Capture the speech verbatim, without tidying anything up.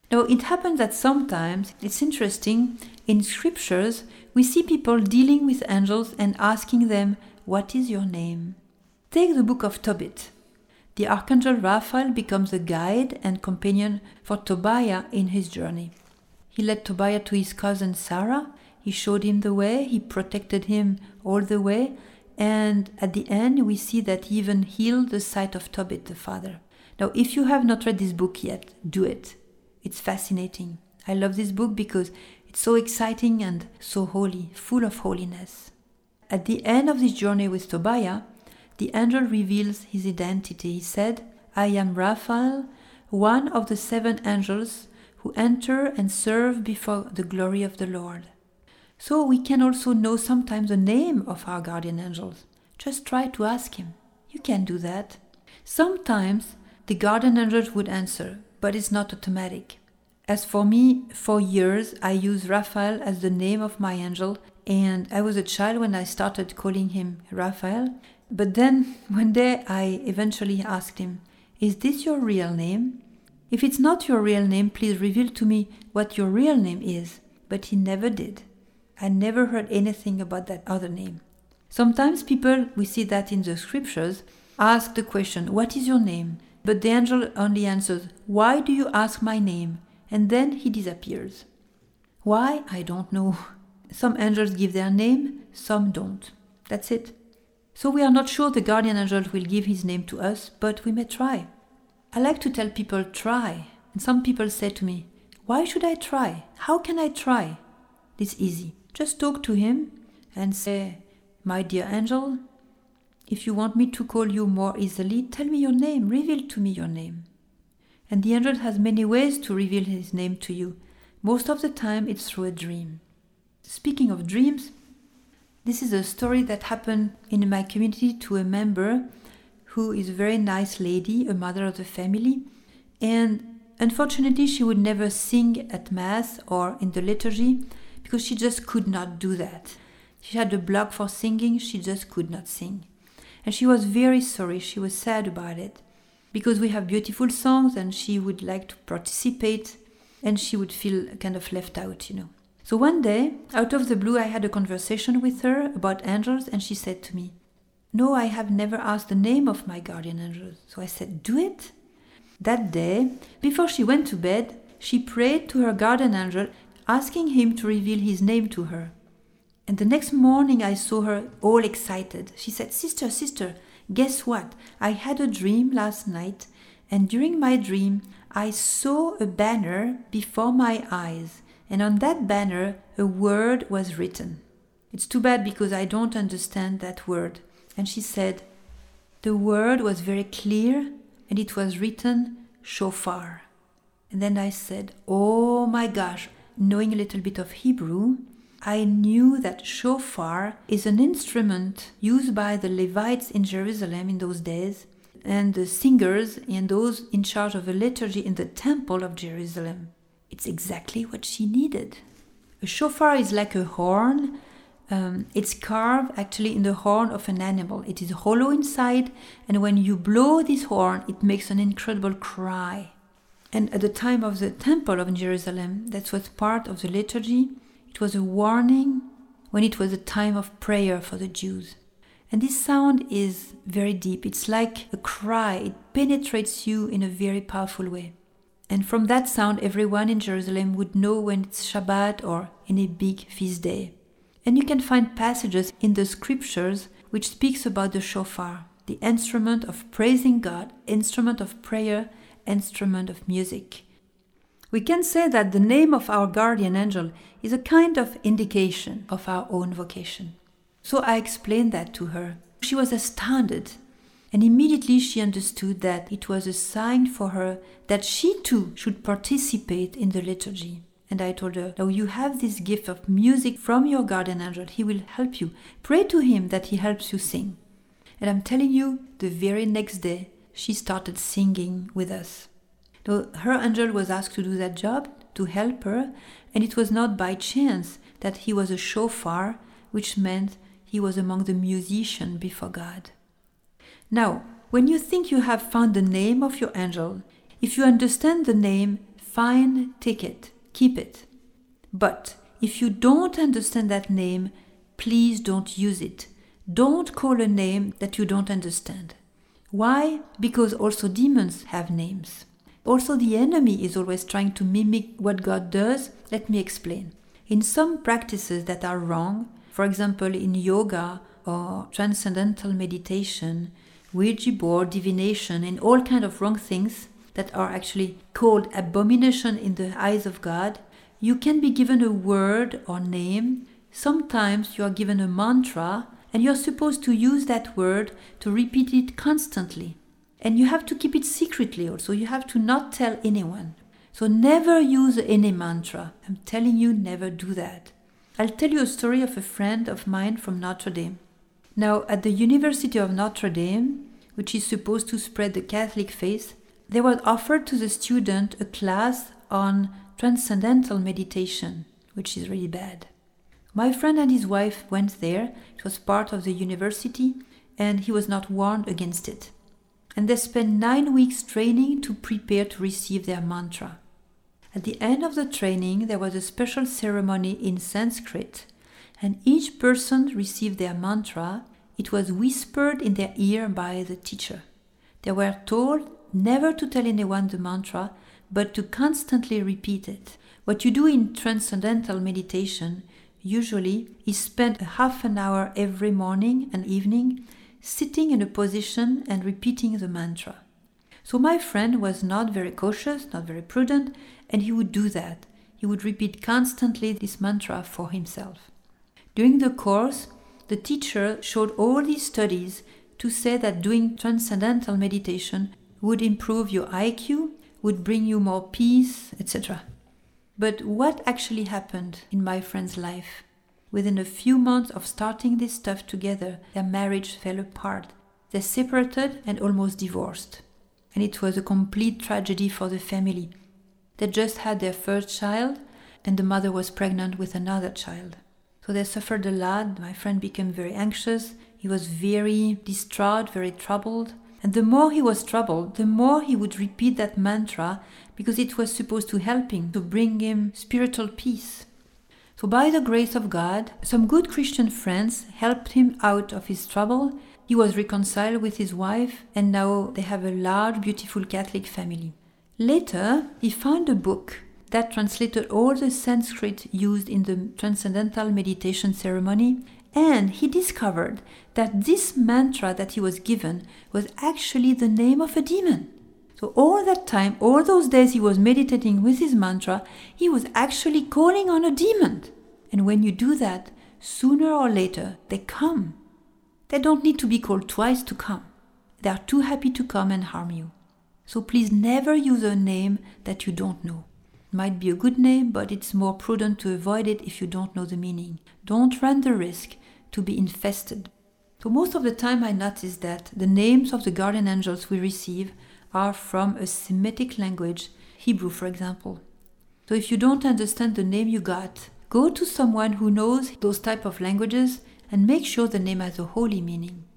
Now, it happens that sometimes, it's interesting, in scriptures, we see people dealing with angels and asking them, "What is your name?" Take the book of Tobit. The archangel Raphael becomes a guide and companion for Tobiah in his journey. He led Tobiah to his cousin Sarah, he showed him the way, he protected him all the way, and at the end we see that he even healed the sight of Tobit the father. Now, if you have not read this book yet, do it. It's fascinating. I love this book because it's so exciting and so holy, full of holiness. At the end of this journey with Tobiah, the angel reveals his identity. He said, "I am Raphael, one of the seven angels who enter and serve before the glory of the Lord." So we can also know sometimes the name of our guardian angels. Just try to ask him. You can do that. Sometimes the guardian angels would answer, but it's not automatic. As for me, for years I used Raphael as the name of my angel, and I was a child when I started calling him Raphael. But then one day I eventually asked him, "Is this your real name? If it's not your real name, please reveal to me what your real name is." But he never did. I never heard anything about that other name. Sometimes people, we see that in the scriptures, ask the question, "What is your name?" But the angel only answers, "Why do you ask my name?" And then he disappears. Why? I don't know. Some angels give their name, some don't. That's it. So we are not sure the guardian angel will give his name to us, but we may try. I like to tell people, try. And some people say to me, "Why should I try? How can I try?" It's easy. Just talk to him and say, "My dear angel, if you want me to call you more easily, tell me your name, reveal to me your name." And the angel has many ways to reveal his name to you. Most of the time it's through a dream. Speaking of dreams, this is a story that happened in my community to a member who is a very nice lady, a mother of the family, and unfortunately she would never sing at Mass or in the liturgy because she just could not do that. She had a block for singing, she just could not sing. And she was very sorry, she was sad about it, because we have beautiful songs and she would like to participate and she would feel kind of left out, you know. So one day, out of the blue, I had a conversation with her about angels and she said to me, "No, I have never asked the name of my guardian angels." So I said, "Do it." That day, before she went to bed, she prayed to her guardian angel, asking him to reveal his name to her. And the next morning I saw her all excited. She said, "Sister, sister, guess what? I had a dream last night, and during my dream, I saw a banner before my eyes, and on that banner, a word was written. It's too bad because I don't understand that word." And she said, the word was very clear, and it was written, shofar. And then I said, "Oh my gosh," knowing a little bit of Hebrew, I knew that shofar is an instrument used by the Levites in Jerusalem in those days, and the singers and those in charge of the liturgy in the temple of Jerusalem. It's exactly what she needed. A shofar is like a horn. Um, it's carved actually in the horn of an animal. It is hollow inside, and when you blow this horn, it makes an incredible cry. And at the time of the temple of Jerusalem, that was part of the liturgy. It was a warning when it was a time of prayer for the Jews. And this sound is very deep. It's like a cry. It penetrates you in a very powerful way. And from that sound, everyone in Jerusalem would know when it's Shabbat or any big feast day. And you can find passages in the scriptures which speaks about the shofar, the instrument of praising God, instrument of prayer, instrument of music. We can say that the name of our guardian angel is a kind of indication of our own vocation. So I explained that to her. She was astounded, and immediately she understood that it was a sign for her that she too should participate in the liturgy. And I told her, "Now you have this gift of music from your guardian angel. He will help you. Pray to him that he helps you sing." And I'm telling you, the very next day, she started singing with us. So her angel was asked to do that job, to help her, and it was not by chance that he was a shofar, which meant he was among the musicians before God. Now, when you think you have found the name of your angel, if you understand the name, fine, take it, keep it. But if you don't understand that name, please don't use it. Don't call a name that you don't understand. Why? Because also demons have names. Also, the enemy is always trying to mimic what God does. Let me explain. In some practices that are wrong, for example, in yoga or transcendental meditation, Ouija board, divination, and all kinds of wrong things that are actually called abomination in the eyes of God, you can be given a word or name. Sometimes you are given a mantra, and you're supposed to use that word to repeat it constantly. And you have to keep it secretly also. You have to not tell anyone. So never use any mantra. I'm telling you, never do that. I'll tell you a story of a friend of mine from Notre Dame. Now, at the University of Notre Dame, which is supposed to spread the Catholic faith, there was offered to the student a class on transcendental meditation, which is really bad. My friend and his wife went there. It was part of the university, and he was not warned against it. And they spent nine weeks training to prepare to receive their mantra. At the end of the training, there was a special ceremony in Sanskrit, and each person received their mantra. It was whispered in their ear by the teacher. They were told never to tell anyone the mantra, but to constantly repeat it. What you do in transcendental meditation usually is spend a half an hour every morning and evening sitting in a position and repeating the mantra. So my friend was not very cautious, not very prudent, and he would do that. He would repeat constantly this mantra for himself. During the course, the teacher showed all these studies to say that doing transcendental meditation would improve your I Q, would bring you more peace, et cetera. But what actually happened in my friend's life? Within a few months of starting this stuff together, their marriage fell apart. They separated and almost divorced. And it was a complete tragedy for the family. They just had their first child, and the mother was pregnant with another child. So they suffered a lot. My friend became very anxious. He was very distraught, very troubled. And the more he was troubled, the more he would repeat that mantra because it was supposed to help him, to bring him spiritual peace. So by the grace of God, some good Christian friends helped him out of his trouble. He was reconciled with his wife, and now they have a large, beautiful Catholic family. Later, he found a book that translated all the Sanskrit used in the transcendental meditation ceremony, and he discovered that this mantra that he was given was actually the name of a demon. So all that time, all those days he was meditating with his mantra, he was actually calling on a demon. And when you do that, sooner or later, they come. They don't need to be called twice to come. They are too happy to come and harm you. So please never use a name that you don't know. It might be a good name, but it's more prudent to avoid it if you don't know the meaning. Don't run the risk to be infested. So most of the time I notice that the names of the guardian angels we receive are from a Semitic language, Hebrew for example. So if you don't understand the name you got, go to someone who knows those type of languages and make sure the name has a holy meaning.